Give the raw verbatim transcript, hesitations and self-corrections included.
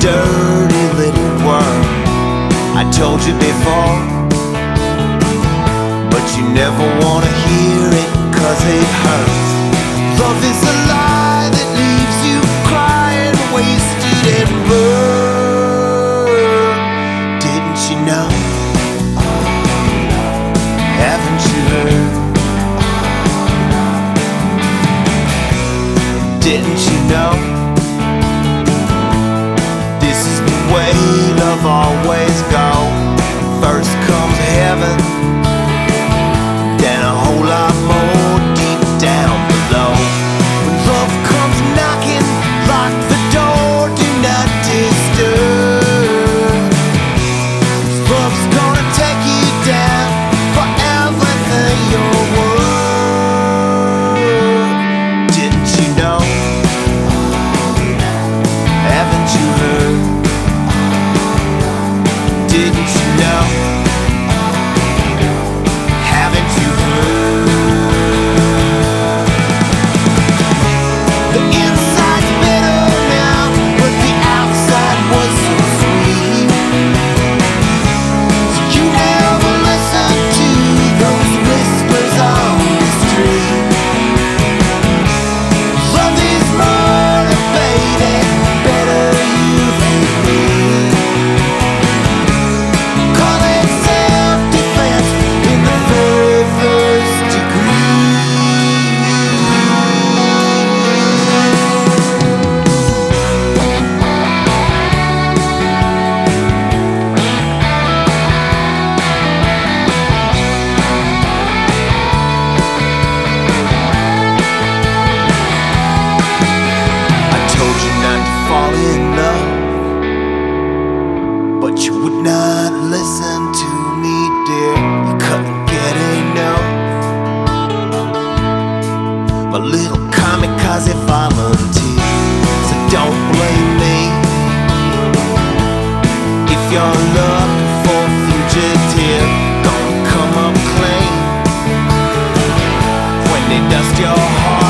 dirty little worm. I told you before, but you never wanna hear it, 'cause it hurts. Love is a lie that leaves you crying, wasted and burned. Didn't you know? Haven't you heard? Didn't you know? This is the way love always goes. First comes heaven, then a whole lot more deep down below. When love comes knocking, lock the door, do not disturb. Love's gonna take you down for everything you're worth. Didn't you know? Haven't you heard? Didn't you know? Haven't you heard? The inside's bitter now, but the outside was so sweet. So you never listen to those whispers on the street. Love is motivated, better you than me. Call it self-defense in the very first degree. I told you not to fall in love, but you would not listen to me, dear. You couldn't get enough. My little kamikaze volunteer, so don't blame me if you're looking for a fugitive. Gonna come up clean when they dust your heart